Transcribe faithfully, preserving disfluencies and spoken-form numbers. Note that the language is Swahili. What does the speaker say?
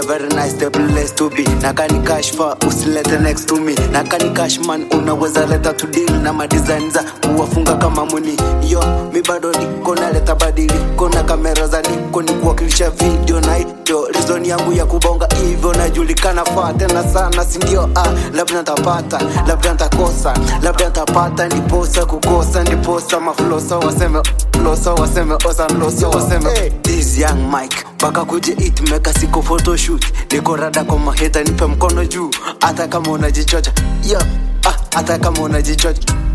very nice the place to be. Nakani cash for usilete next to me. Nakani cash man unaweza leta to deal na madesign za kuwafunga kama muni. Yo mi bado niko na leta badiliko na kamera za niko ni kuwakilisha video na hiyo reason yangu ya kubonga hivyo najulikana faa tena sana si ndio. Ah labda nitapata labda nitakosa labda nitapata ndiposa kukosa ndiposa maflosa waseme flosa waseme osa flosa waseme hey. This young Mike baka kuje it meka siko photoshoot niko rada kwa maheta nipe mkono juu hata kama unajichocha yo ah hata kama unajichocha